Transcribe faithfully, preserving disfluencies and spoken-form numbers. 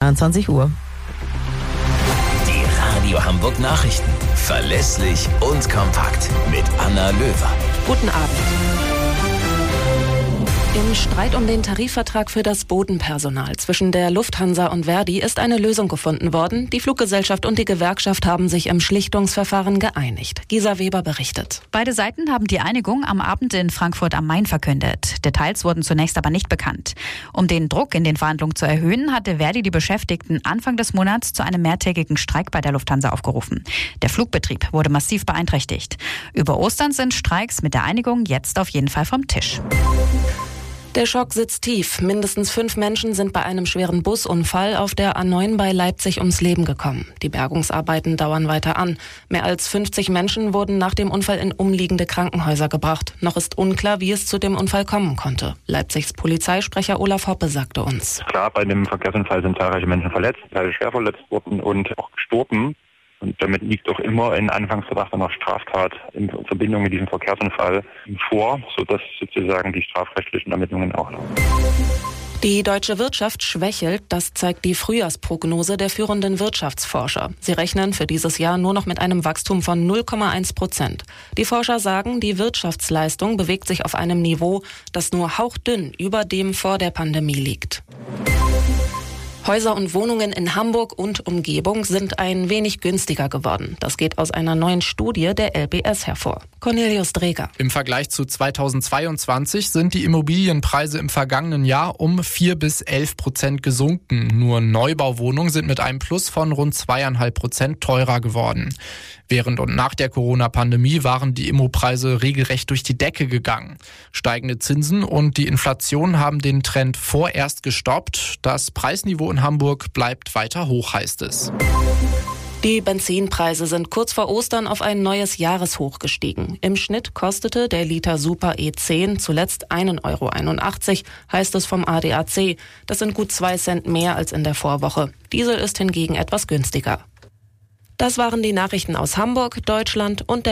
zweiundzwanzig Uhr. Die Radio Hamburg Nachrichten. Verlässlich und kompakt. Mit Anna Löwer. Guten Abend. Im Streit um den Tarifvertrag für das Bodenpersonal zwischen der Lufthansa und Verdi ist eine Lösung gefunden worden. Die Fluggesellschaft und die Gewerkschaft haben sich im Schlichtungsverfahren geeinigt. Gisa Weber berichtet. Beide Seiten haben die Einigung am Abend in Frankfurt am Main verkündet. Details wurden zunächst aber nicht bekannt. Um den Druck in den Verhandlungen zu erhöhen, hatte Verdi die Beschäftigten Anfang des Monats zu einem mehrtägigen Streik bei der Lufthansa aufgerufen. Der Flugbetrieb wurde massiv beeinträchtigt. Über Ostern sind Streiks mit der Einigung jetzt auf jeden Fall vom Tisch. Der Schock sitzt tief. Mindestens fünf Menschen sind bei einem schweren Busunfall auf der A neun bei Leipzig ums Leben gekommen. Die Bergungsarbeiten dauern weiter an. Mehr als fünfzig Menschen wurden nach dem Unfall in umliegende Krankenhäuser gebracht. Noch ist unklar, wie es zu dem Unfall kommen konnte. Leipzigs Polizeisprecher Olaf Hoppe sagte uns. Klar, bei dem Verkehrsunfall sind zahlreiche Menschen verletzt, teilweise schwer verletzt worden und auch gestorben. Und damit liegt auch immer ein Anfangsverdacht einer Straftat in Verbindung mit diesem Verkehrsunfall vor, sodass sozusagen die strafrechtlichen Ermittlungen auch laufen. Die deutsche Wirtschaft schwächelt, das zeigt die Frühjahrsprognose der führenden Wirtschaftsforscher. Sie rechnen für dieses Jahr nur noch mit einem Wachstum von null Komma eins Prozent. Die Forscher sagen, die Wirtschaftsleistung bewegt sich auf einem Niveau, das nur hauchdünn über dem vor der Pandemie liegt. Häuser und Wohnungen in Hamburg und Umgebung sind ein wenig günstiger geworden. Das geht aus einer neuen Studie der L B S hervor. Cornelius Dreger. Im Vergleich zu zweitausendzweiundzwanzig sind die Immobilienpreise im vergangenen Jahr um vier bis elf Prozent gesunken. Nur Neubauwohnungen sind mit einem Plus von rund zweieinhalb Prozent teurer geworden. Während und nach der Corona-Pandemie waren die Immopreise regelrecht durch die Decke gegangen. Steigende Zinsen und die Inflation haben den Trend vorerst gestoppt. Das Preisniveau in Hamburg bleibt weiter hoch, heißt es. Die Benzinpreise sind kurz vor Ostern auf ein neues Jahreshoch gestiegen. Im Schnitt kostete der Liter Super E zehn zuletzt ein Euro einundachtzig, heißt es vom A D A C. Das sind gut zwei Cent mehr als in der Vorwoche. Diesel ist hingegen etwas günstiger. Das waren die Nachrichten aus Hamburg, Deutschland und der